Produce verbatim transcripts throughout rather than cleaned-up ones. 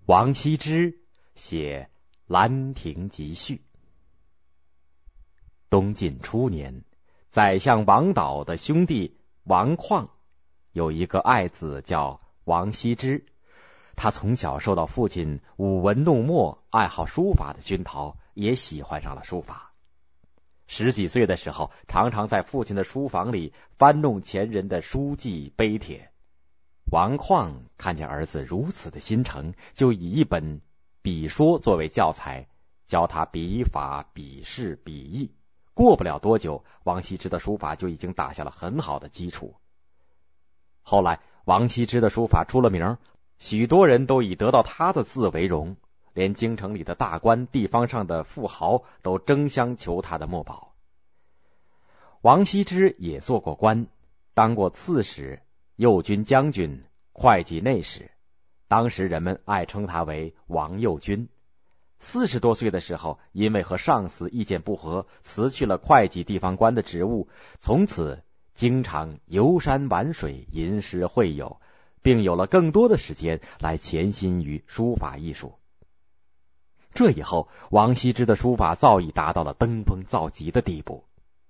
王羲之写《兰亭集序》。东晋初年，宰相王导的兄弟王旷有一个爱子叫王羲之，他从小受到父亲舞文弄墨、爱好书法的熏陶，也喜欢上了书法。十几岁的时候，常常在父亲的书房里翻弄前人的书记碑帖。王旷看见儿子如此的心诚，就以一本笔说作为教材，教他笔法、笔势、笔意。过不了多久，王羲之的书法就已经打下了很好的基础。后来王羲之的书法出了名，许多人都以得到他的字为荣，连京城里的大官、地方上的富豪都争相求他的墨宝。王羲之也做过官，当过刺史、右军将军、会稽内史，当时人们爱称他为王右军。四十多岁的时候，因为和上司意见不合，辞去了会稽地方官的职务，从此经常游山玩水，吟诗会友，并有了更多的时间来潜心于书法艺术。这以后，王羲之的书法早已达到了登峰造极的地步。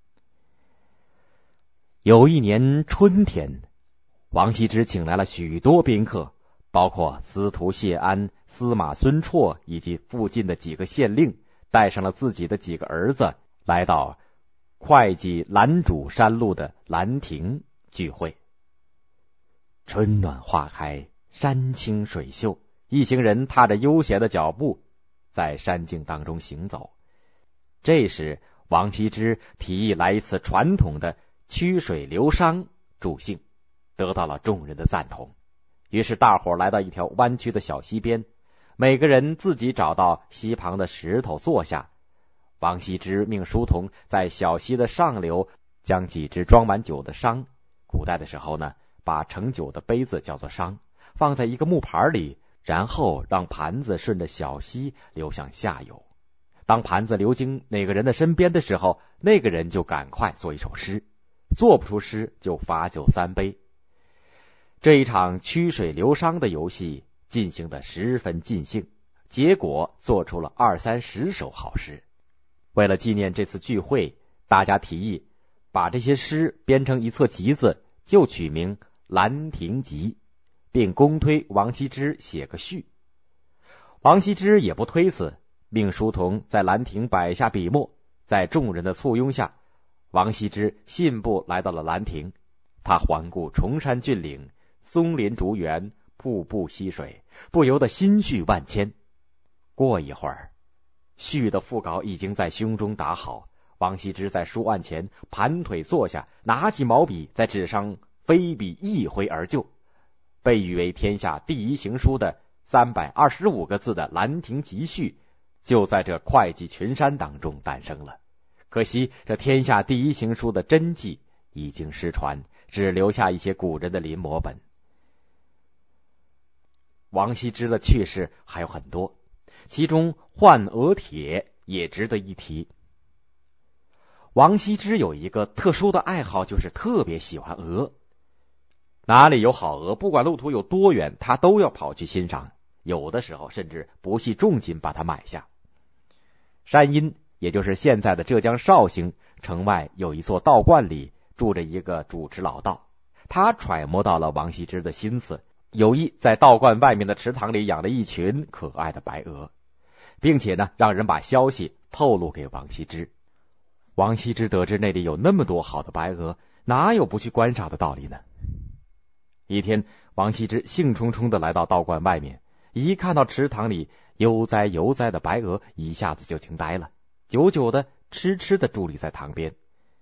有一年春天，王羲之请来了许多宾客，包括司徒谢安、司马孙绰以及附近的几个县令，带上了自己的几个儿子，来到会稽兰主山路的兰亭聚会。春暖花开，山清水秀，一行人踏着悠闲的脚步在山径当中行走。这时王羲之提议来一次传统的曲水流觞助兴，得到了众人的赞同。于是大伙来到一条弯曲的小溪边，每个人自己找到溪旁的石头坐下。王羲之命书童在小溪的上流将几只装满酒的觞，古代的时候呢，把盛酒的杯子叫做觞，放在一个木盘里，然后让盘子顺着小溪流向下游。当盘子流经哪个人的身边的时候，那个人就赶快做一首诗，做不出诗就罚酒三杯。这一场曲水流觞的游戏进行得十分尽兴，结果做出了二三十首好诗。为了纪念这次聚会，大家提议把这些诗编成一册集子，就取名《兰亭集》，并公推王羲之写个序。王羲之也不推辞，命书童在兰亭摆下笔墨。在众人的簇拥下，王羲之信步来到了兰亭。他环顾崇山峻岭，松林竹园，瀑布溪水，不由得心绪万千。过一会儿，序的副稿已经在胸中打好。王羲之在书案前盘腿坐下，拿起毛笔在纸上飞笔一挥而就。被誉为天下第一行书的三百二十五个字的《兰亭集序》就在这会稽群山当中诞生了。可惜这天下第一行书的真迹已经失传，只留下一些古人的临摹本。王羲之的趣事还有很多，其中换鹅帖也值得一提。王羲之有一个特殊的爱好，就是特别喜欢鹅。哪里有好鹅，不管路途有多远，他都要跑去欣赏，有的时候甚至不惜重金把它买下。山阴，也就是现在的浙江绍兴城外，有一座道观里住着一个主持老道，他揣摩到了王羲之的心思，有意在道观外面的池塘里养了一群可爱的白鹅，并且呢，让人把消息透露给王羲之。王羲之得知那里有那么多好的白鹅，哪有不去观赏的道理呢？一天，王羲之兴冲冲地来到道观外面，一看到池塘里悠哉悠哉的白鹅，一下子就惊呆了，久久的痴痴地伫立在塘边。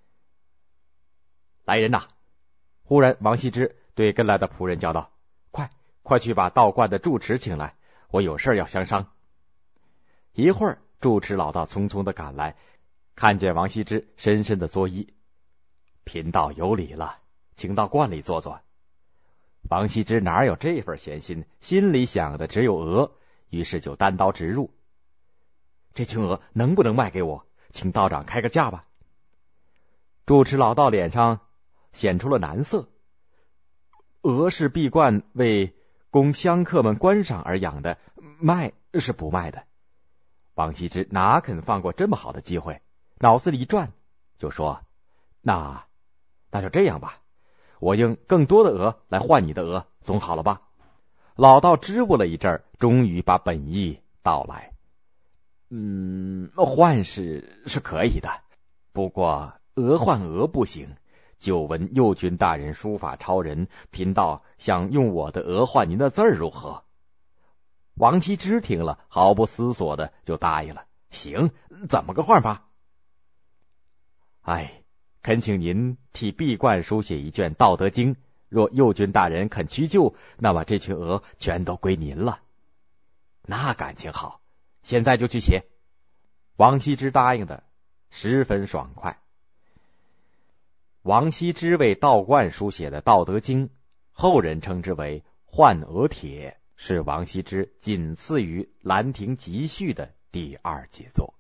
来人呐！忽然王羲之对跟来的仆人叫道：快快去把道观的住持请来，我有事要相商。一会儿，住持老道匆匆地赶来，看见王羲之，深深的作揖：贫道有礼了，请到观里坐坐。王羲之哪有这份闲心，心里想的只有鹅，于是就单刀直入：这群鹅能不能卖给我？请道长开个价吧。住持老道脸上显出了难色：鹅是闭关为供香客们观赏而养的， 卖是不卖的。王羲之哪肯放过这么好的机会，脑子里一转，就说：那那就这样吧，我用更多的鹅来换你的鹅，总好了吧？老道支吾了一阵儿，终于把本意道来。嗯，换是是可以的，不过鹅换鹅不行。久闻右军大人书法超人，贫道想用我的鹅换您的字儿，如何？王羲之听了，毫不思索的就答应了。行，怎么个换法？哎，恳请您替毕冠书写一卷《道德经》，若右军大人肯屈就，那么这群鹅全都归您了。那感情好，现在就去写。王羲之答应的十分爽快。王羲之为道观书写的《道德经》，后人称之为《换鹅帖》，是王羲之仅次于《兰亭集序》的第二杰作。